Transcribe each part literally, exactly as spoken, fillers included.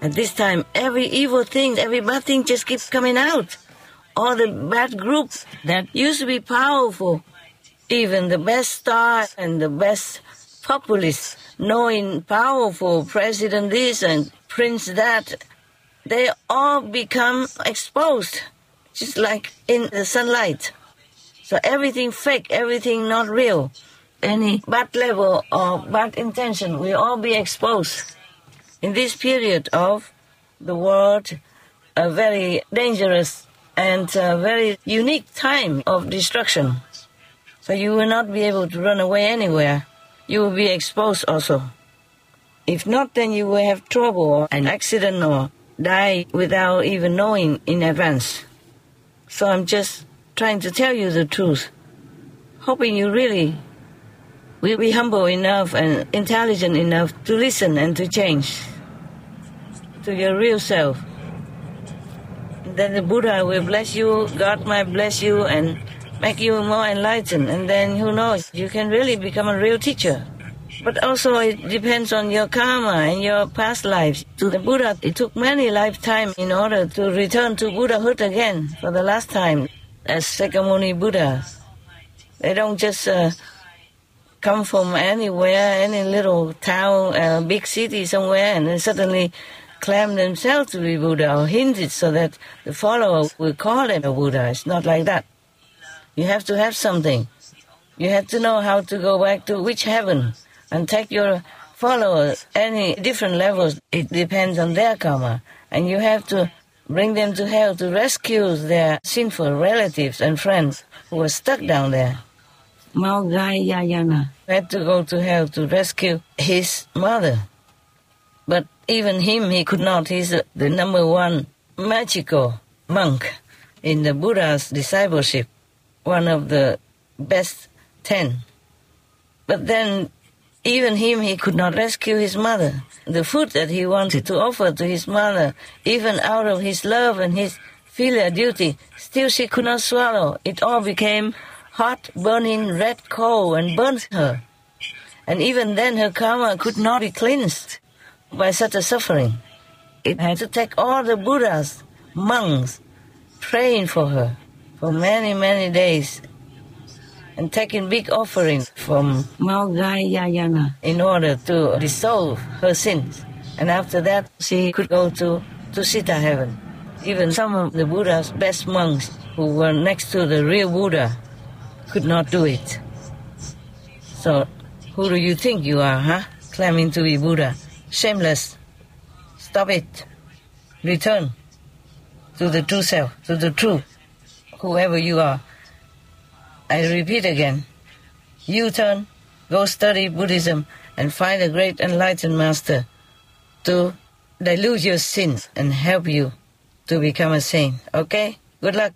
At this time, every evil thing, every bad thing just keeps coming out. All the bad groups that used to be powerful, even the best star and the best populists, knowing powerful president this and prince that, they all become exposed, just like in the sunlight. So everything fake, everything not real. Any bad level or bad intention will all be exposed. In this period of the world, a very dangerous and a very unique time of destruction. So you will not be able to run away anywhere. You will be exposed also. If not, then you will have trouble or an accident or die without even knowing in advance. So I'm just trying to tell you the truth, hoping you really will be humble enough and intelligent enough to listen and to change to your real self. Then the Buddha will bless you, God might bless you and make you more enlightened, and then who knows, you can really become a real teacher. But also it depends on your karma and your past lives. To the Buddha, it took many lifetimes in order to return to Buddhahood again for the last time as Sakyamuni Buddha. They don't just uh, come from anywhere, any little town, uh, big city somewhere, and then suddenly claim themselves to be Buddha or hint it so that the follower will call them a Buddha. It's not like that. You have to have something. You have to know how to go back to which heaven and take your followers any different levels. It depends on their karma. And you have to bring them to hell to rescue their sinful relatives and friends who are stuck down there. Maugayayana had to go to hell to rescue his mother. But even him, he could not. He's the number one magical monk in the Buddha's discipleship, one of the best ten. But then, even him, he could not rescue his mother. The food that he wanted to offer to his mother, even out of his love and his filial duty, still she could not swallow. It all became hot, burning red coal and burnt her. And even then, her karma could not be cleansed by such a suffering. It had to take all the Buddhas, monks, praying for her for many, many days and taking big offerings from Maugayayana in order to dissolve her sins. And after that, she could go to Tusita heaven. Even some of the Buddha's best monks who were next to the real Buddha could not do it. So, who do you think you are, huh? Claiming to be Buddha. Shameless. Stop it. Return to the true self, to the truth, whoever you are. I repeat again. You turn, go study Buddhism and find a great enlightened master to dilute your sins and help you to become a saint. Okay? Good luck.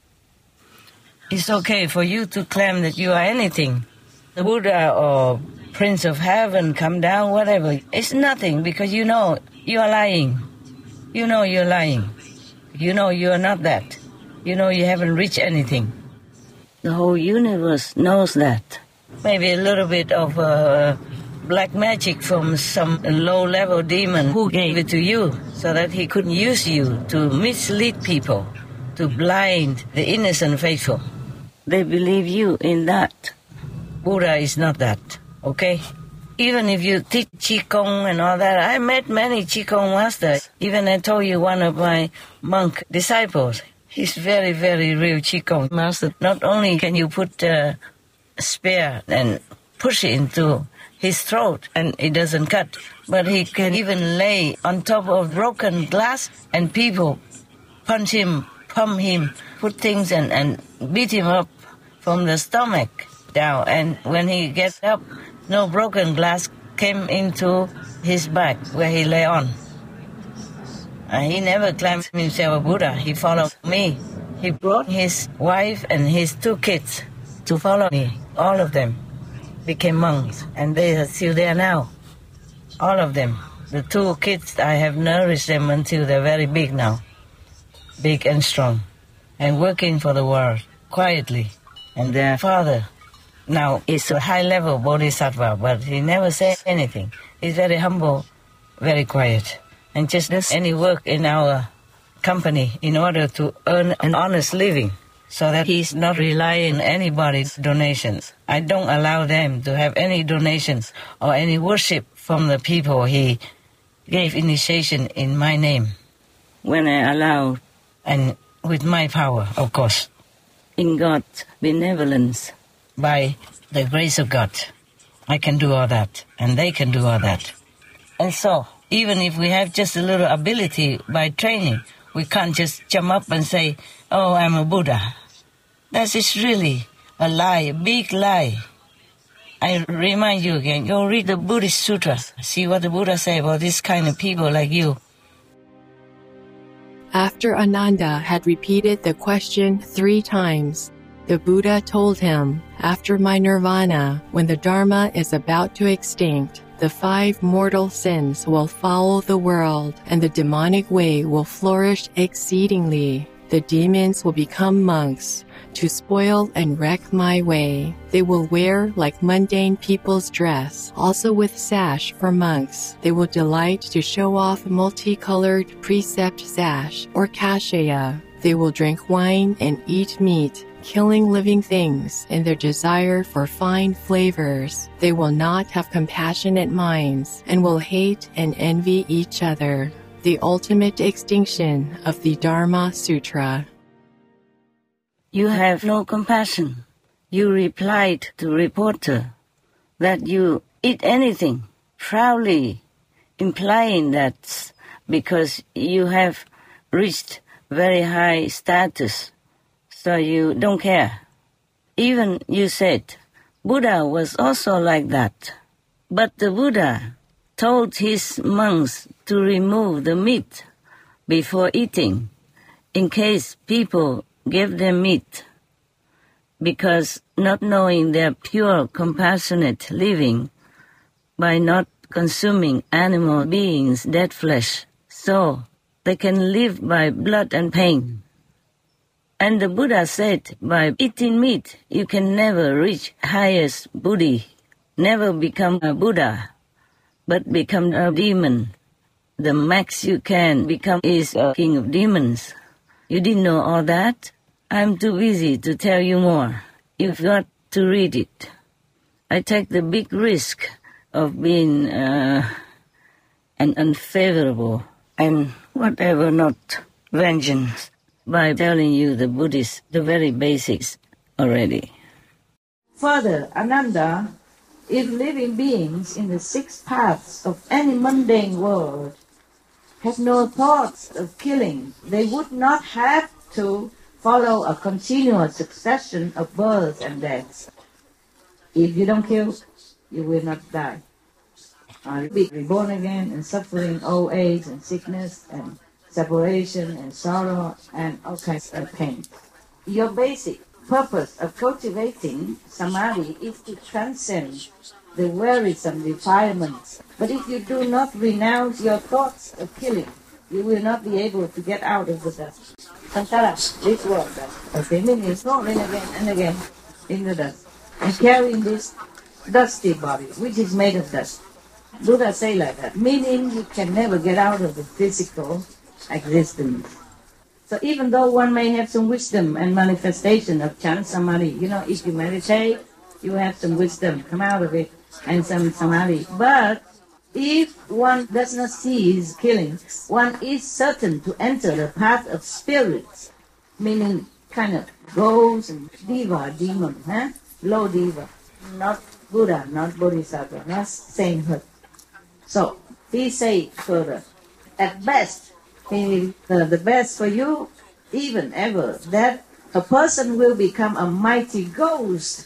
It's okay for you to claim that you are anything. The Buddha or Prince of Heaven come down, whatever. It's nothing because you know you are lying. You know you're lying. You know you are not that. You know you haven't reached anything. The whole universe knows that. Maybe a little bit of uh, black magic from some low-level demon who gave it to you so that he could use you to mislead people, to blind the innocent faithful. They believe you in that. Buddha is not that, okay? Even if you teach Qigong and all that, I met many Qigong masters. Even I told you one of my monk disciples, he's very, very real Qigong master. Not only can you put a spear and push it into his throat and it doesn't cut, but he can even lay on top of broken glass and people punch him, pump him, put things and, and beat him up from the stomach down. And when he gets up, no broken glass came into his back where he lay on. Uh, he never claimed himself a Buddha. He followed me. He brought his wife and his two kids to follow me. All of them became monks, and they are still there now. All of them. The two kids, I have nourished them until they're very big now. Big and strong. And working for the world, quietly. And their father now is a high-level bodhisattva, but he never says anything. He's very humble, very quiet. and just does any work in our company in order to earn an honest living, so that he's not relying on anybody's donations. I don't allow them to have any donations or any worship from the people he gave initiation in my name. When I allow, and with my power, of course, in God's benevolence, by the grace of God, I can do all that, and they can do all that. And so, even if we have just a little ability by training, we can't just jump up and say, oh, I'm a Buddha. That is really a lie, a big lie. I remind you again, go read the Buddhist Sutras. See what the Buddha say about this kind of people like you. After Ananda had repeated the question three times, the Buddha told him, after my nirvana, when the Dharma is about to extinct, the five mortal sins will follow the world, and the demonic way will flourish exceedingly. The demons will become monks to spoil and wreck my way. They will wear like mundane people's dress, also with sash for monks. They will delight to show off multicolored precept sash or kashaya. They will drink wine and eat meat, killing living things in their desire for fine flavors. They will not have compassionate minds and will hate and envy each other. The ultimate extinction of the Dharma Sutra. You have no compassion. You replied to reporter that you eat anything, proudly implying that because you have reached very high status, so you don't care. Even you said Buddha was also like that. But the Buddha told his monks to remove the meat before eating, in case people gave them meat, because not knowing their pure, compassionate living by not consuming animal beings' dead flesh, so they can live by blood and pain. And the Buddha said, by eating meat, you can never reach highest Buddhi, never become a Buddha, but become a demon. The max you can become is a king of demons. You didn't know all that? I'm too busy to tell you more. You've got to read it. I take the big risk of being uh, an unfavorable and whatever not vengeance by telling you the Buddhist, the very basics already. Further, Ananda, if living beings in the six paths of any mundane world have no thoughts of killing, they would not have to follow a continuous succession of births and deaths. If you don't kill, you will not die. I'll be reborn again and suffering old age and sickness and separation and sorrow and all kinds of pain. Your basic purpose of cultivating samadhi is to transcend the wearisome defilements. But if you do not renounce your thoughts of killing, you will not be able to get out of the dust. Santara, this world dust. Okay, meaning rolling again and again in the dust. And carrying this dusty body, which is made of dust. Buddha say like that, meaning you can never get out of the physical existence. So even though one may have some wisdom and manifestation of chant samadhi, you know, if you meditate, you have some wisdom, come out of it, and some samadhi. But if one does not cease killing, one is certain to enter the path of spirits, meaning kind of ghosts and diva, demon, huh? Low diva, not Buddha, not Bodhisattva, not sainthood. So he say further, at best, he, uh, the best for you, even ever, that a person will become a mighty ghost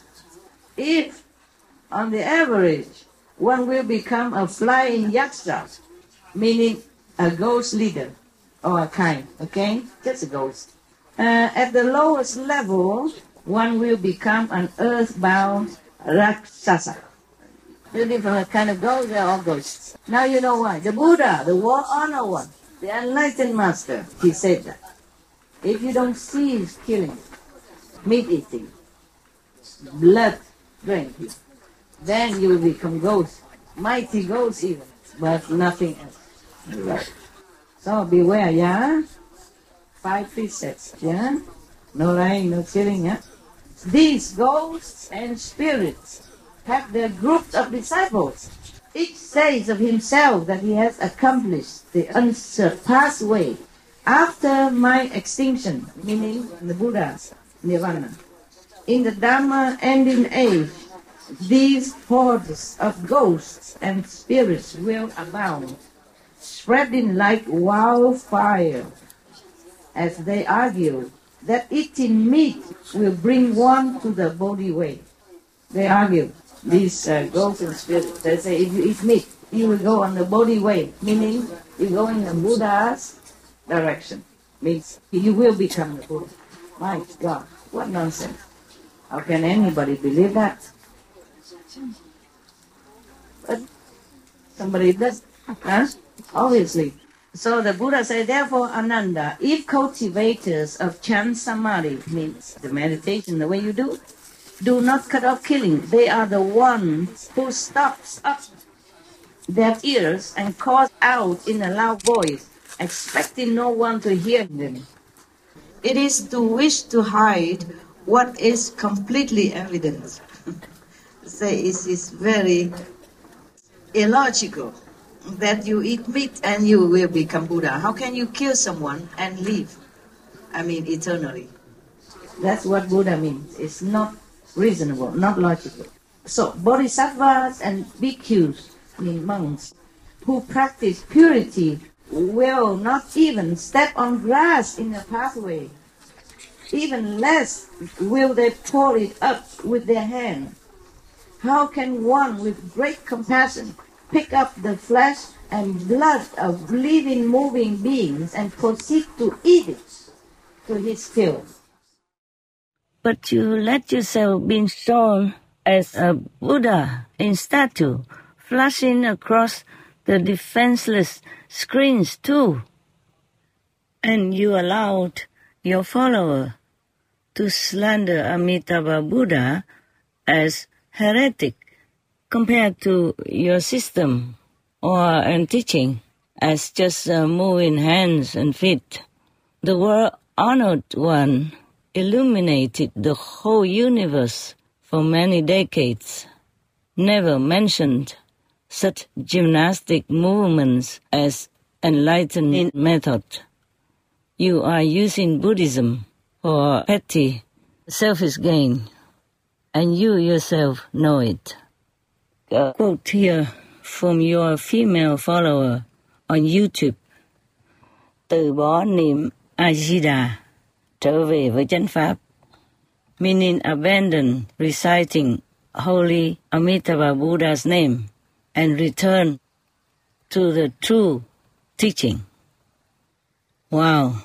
if, on the average, one will become a flying yaksha, meaning a ghost leader or a kind, okay? Just a ghost. Uh, at the lowest level, one will become an earthbound rakshasa. The different kind of ghosts, they're all ghosts. Now you know why. The Buddha, the world honor one, the enlightened master, he said that. If you don't cease killing, meat eating, blood drinking, then you will become ghosts, mighty ghosts even, but nothing else. Right. So beware, yeah? Five precepts, yeah? No lying, no stealing, yeah? These ghosts and spirits have their groups of disciples. Each says of himself that he has accomplished the unsurpassed way after my extinction, meaning the Buddha's nirvana. In the Dhamma ending age, these hordes of ghosts and spirits will abound, spreading like wildfire, as they argue that eating meat will bring one to the Bodhi way. They argue, these uh, ghosts and spirits, they say if you eat meat, you will go on the Bodhi way, meaning you go in the Buddha's direction. Means you will become the Buddha. My God, what nonsense. How can anybody believe that? But somebody does, huh? Obviously. So the Buddha said, therefore, Ananda, if cultivators of Chan Samadhi, means the meditation, the way you do, do not cut off killing, they are the ones who stops up their ears and calls out in a loud voice, expecting no one to hear them. It is to wish to hide what is completely evident. Say it is very illogical that you eat meat and you will become Buddha. How can you kill someone and live? I mean, eternally. That's what Buddha means. It's not reasonable, not logical. So, bodhisattvas and bhikkhus, I mean monks, who practice purity will not even step on grass in the pathway. Even less will they pull it up with their hand. How can one with great compassion pick up the flesh and blood of living, moving beings and proceed to eat it to his fill? But you let yourself be shown as a Buddha in statue, flashing across the defenseless screens too. And you allowed your follower to slander Amitabha Buddha as heretic compared to your system or and teaching as just uh, moving hands and feet. The world-honored one illuminated the whole universe for many decades, never mentioned such gymnastic movements as enlightenment method. You are using Buddhism for petty, selfish gain, and you yourself know it. A quote here from your female follower on YouTube. Từ bỏ niệm A-di-đà, trở về với chánh pháp, meaning abandon reciting holy Amitabha Buddha's name and return to the true teaching. Wow.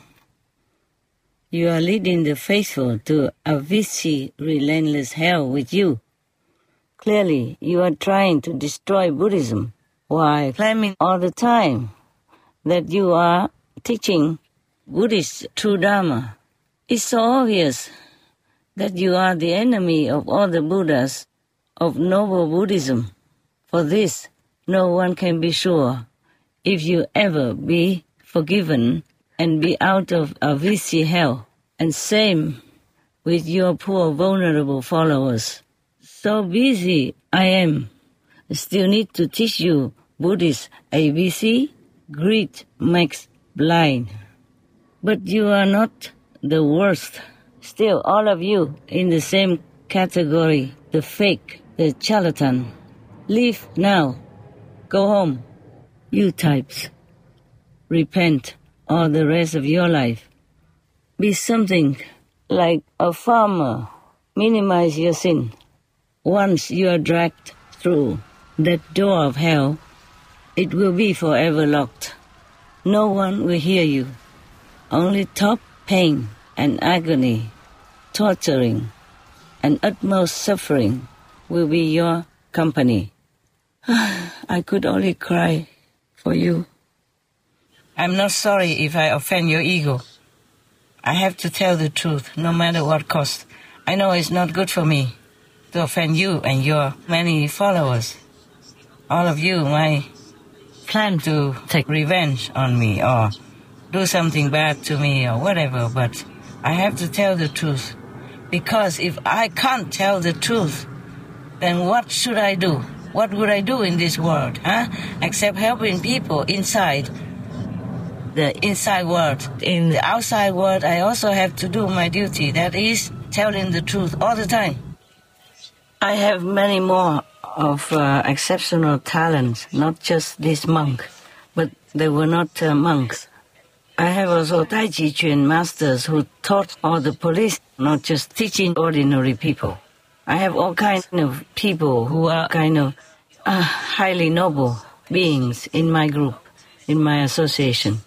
You are leading the faithful to a vicious, relentless hell with you. Clearly, you are trying to destroy Buddhism while claiming all the time that you are teaching Buddhist true Dharma. It's so obvious that you are the enemy of all the Buddhas of noble Buddhism. For this, no one can be sure if you ever be forgiven and be out of a vicious hell. And same with your poor vulnerable followers. So busy I am, still need to teach you Buddhist A B C, greed makes blind. But you are not the worst. Still all of you in the same category, the fake, the charlatan. Leave now. Go home. You types. Repent all the rest of your life. Be something like a farmer. Minimize your sin. Once you are dragged through that door of hell, it will be forever locked. No one will hear you. Only top pain and agony, torturing, and utmost suffering will be your company. I could only cry for you. I'm not sorry if I offend your ego. I have to tell the truth, no matter what cost. I know it's not good for me to offend you and your many followers. All of you, my plan to take revenge on me or do something bad to me or whatever, but I have to tell the truth. Because if I can't tell the truth, then what should I do? What would I do in this world, huh? Except helping people inside the inside world. In the outside world, I also have to do my duty. That is telling the truth all the time. I have many more of uh, exceptional talents, not just this monk, but they were not uh, monks. I have also Tai Chi Chuan masters who taught all the police, not just teaching ordinary people. I have all kinds of people who are kind of uh, highly noble beings in my group, in my association.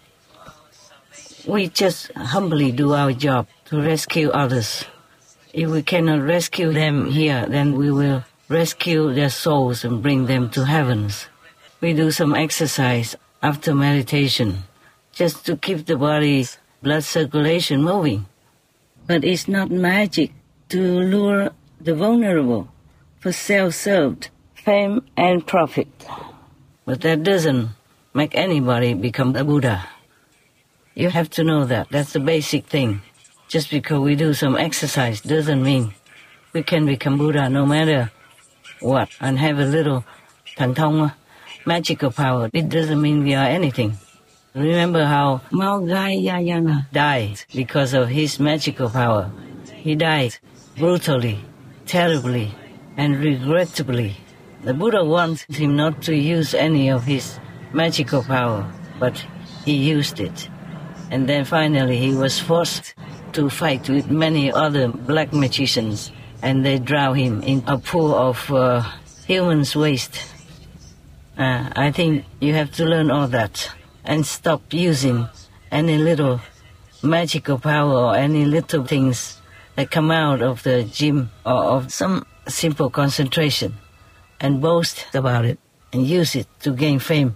We just humbly do our job to rescue others. If we cannot rescue them here, then we will rescue their souls and bring them to heavens. We do some exercise after meditation, just to keep the body's blood circulation moving. But it's not magic to lure the vulnerable for self-served fame and profit. But that doesn't make anybody become a Buddha. You have to know that. That's the basic thing. Just because we do some exercise doesn't mean we can become Buddha no matter what and have a little tantong, magical power. It doesn't mean we are anything. Remember how Maugayayana died because of his magical power. He died brutally, terribly, and regrettably. The Buddha wants him not to use any of his magical power, but he used it. And then finally he was forced to fight with many other black magicians, and they drowned him in a pool of uh, human's waste. Uh, I think you have to learn all that and stop using any little magical power or any little things that come out of the gym or of some simple concentration and boast about it and use it to gain fame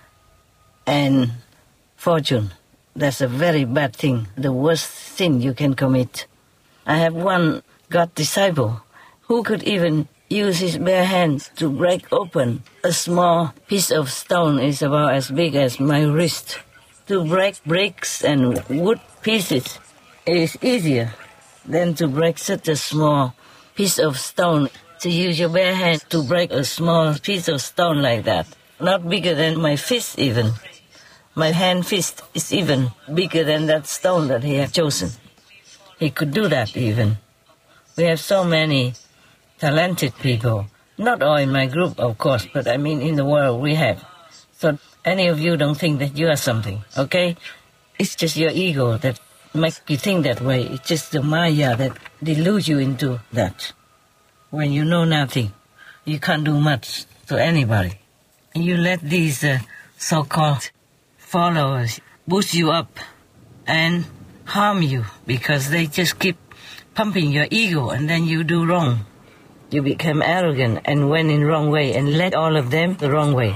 and fortune. That's a very bad thing, the worst sin you can commit. I have one God disciple who could even use his bare hands to break open a small piece of stone is about as big as my wrist. To break bricks and wood pieces is easier than to break such a small piece of stone. To use your bare hand to break a small piece of stone like that, not bigger than my fist even. My hand fist is even bigger than that stone that he had chosen. He could do that even. We have so many talented people. Not all in my group, of course, but I mean in the world we have. So any of you don't think that you are something, okay? It's just your ego that makes you think that way. It's just the Maya that deludes you into that. When you know nothing, you can't do much to anybody. You let these uh, so-called followers boost you up and harm you because they just keep pumping your ego, and then you do wrong. You become arrogant and went in wrong way and led all of them the wrong way.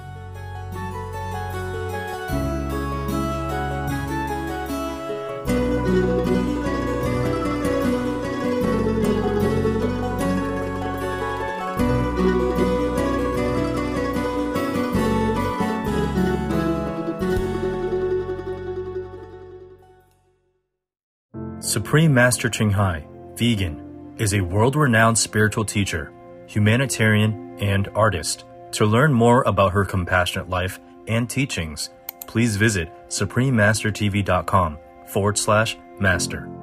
Supreme Master Ching Hai, vegan, is a world-renowned spiritual teacher, humanitarian, and artist. To learn more about her compassionate life and teachings, please visit suprememastertv.com forward slash master.